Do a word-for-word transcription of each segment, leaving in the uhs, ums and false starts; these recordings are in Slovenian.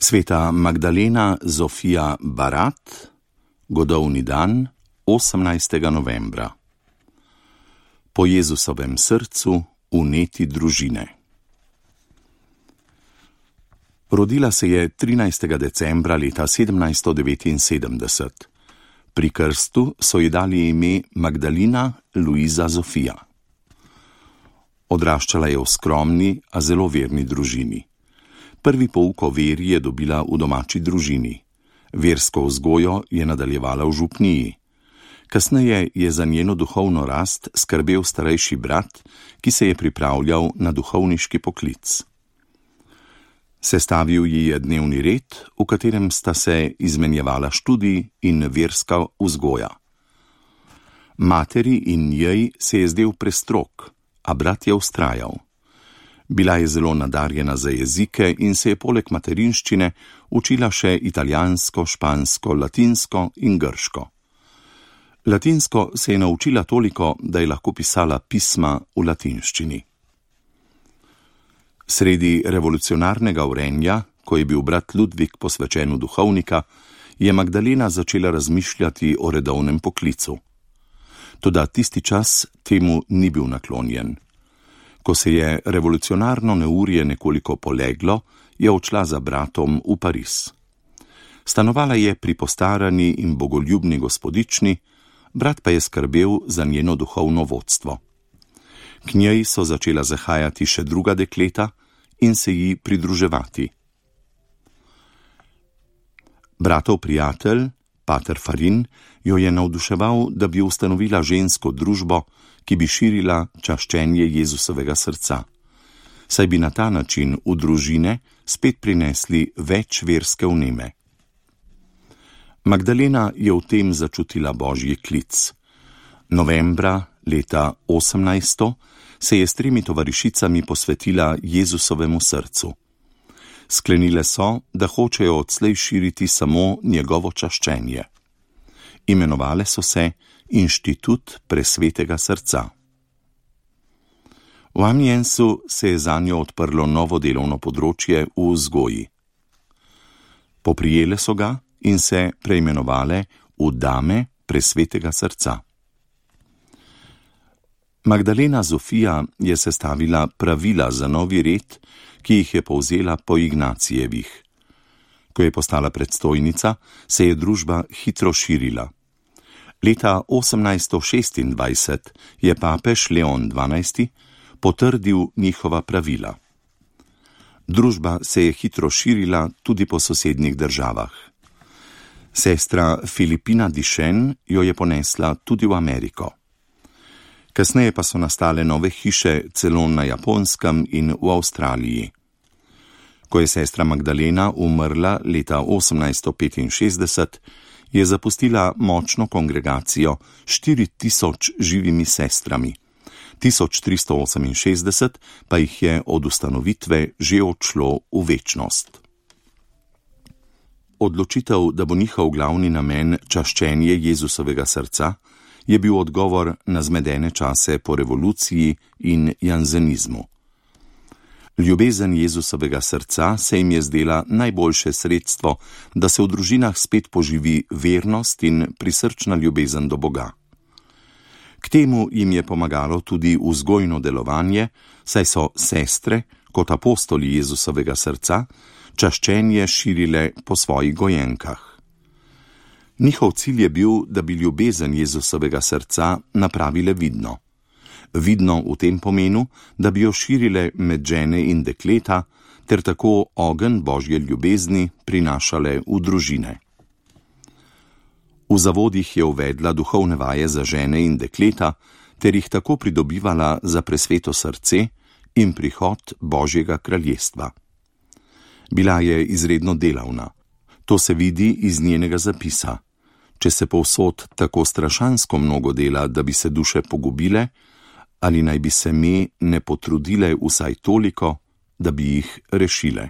Sveta Magdalena Zofija Barat, godovni dan, osemnajstega novembra. Po Jezusovem srcu vneti družine. Rodila se je trinajstega decembra leta sedemnajststo devetinsedemdeset. Pri krstu so ji dali ime Magdalena Luiza Zofija. Odraščala je v skromni, a zelo verni družini. Prvi pouk o veri je dobila v domači družini. Versko vzgojo je nadaljevala v župniji. Kasneje je za njeno duhovno rast skrbel starejši brat, ki se je pripravljal na duhovniški poklic. Sestavil ji je dnevni red, v katerem sta se izmenjevala študij in verska vzgoja. Materi in njej se je zdel prestrog, a brat je vztrajal. Bila je zelo nadarjena za jezike in se je poleg materinščine učila še italijansko, špansko, latinsko in grško. Latinsko se je naučila toliko, da je lahko pisala pisma v latinščini. Sredi revolucionarnega vrenja, ko je bil brat Ludvik posvečen v duhovnika, je Magdalena začela razmišljati o redovnem poklicu. Toda tisti čas temu ni bil naklonjen. Ko se je revolucionarno neurje nekoliko poleglo, je odšla za bratom v Pariz. Stanovala je pri postarani in bogoljubni gospodični, brat pa je skrbel za njeno duhovno vodstvo. K njej so začela zahajati še druga dekleta in se ji pridruževati. Bratov prijatelj, pater Farin, jo je navduševal, da bi ustanovila žensko družbo, ki bi širila čaščenje Jezusovega srca. Saj bi na ta način v družine spet prinesli več verske vneme. Magdalena je v tem začutila božji klic. Novembra leta osemnajststo se je s tremi tovarišicami posvetila Jezusovemu srcu. Sklenile so, da hočejo odslej širiti samo njegovo čaščenje. Imenovale so se Inštitut presvetega srca. V Amiensu se je zanjo odprlo novo delovno področje v vzgoji. Poprijele so ga in se preimenovale v Dame presvetega srca. Magdalena Zofija je sestavila pravila za novi red, ki jih je povzela po Ignacijevih. Ko je postala predstojnica, se je družba hitro širila. Leta osemnajststo šestindvajset je papež Leon dvanajsti potrdil njihova pravila. Družba se je hitro širila tudi po sosednjih državah. Sestra Filipina Dišen jo je ponesla tudi v Ameriko. Kasneje pa so nastale nove hiše celo na Japonskem in v Avstraliji. Ko je sestra Magdalena umrla leta osemnajststo petinšestdeset, je zapustila močno kongregacijo štiri tisoč živimi sestrami, tisoč tristo oseminšestdeset pa jih je od ustanovitve že odšlo v večnost. Odločitev, da bo njihov glavni namen čaščenje Jezusovega srca, je bil odgovor na zmedene čase po revoluciji in jansenizmu. Ljubezen Jezusovega srca se jim je zdela najboljše sredstvo, da se v družinah spet poživi vernost in prisrčna ljubezen do Boga. K temu jim je pomagalo tudi vzgojno delovanje, saj so sestre, kot apostoli Jezusovega srca, čaščenje širile po svojih gojenkah. Njihov cilj je bil, da bi ljubezen Jezusovega srca napravile vidno. Vidno v tem pomenu, da bi jo širile med žene in dekleta, ter tako ogenj božje ljubezni prinašale v družine. V zavodih je uvedla duhovne vaje za žene in dekleta, ter jih tako pridobivala za presveto srce in prihod Božjega kraljestva. Bila je izredno delavna. To se vidi iz njenega zapisa. Če se povsod tako strašansko mnogo dela, da bi se duše pogubile, ali naj bi se me ne potrudile vsaj toliko, da bi jih rešile.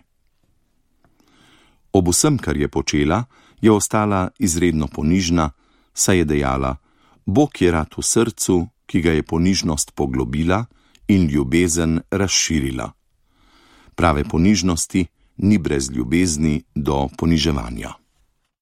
Ob vsem, kar je počela, je ostala izredno ponižna, saj je dejala: Bog je rad v srcu, ki ga je ponižnost poglobila in ljubezen razširila. Prave ponižnosti ni brez ljubezni do poniževanja.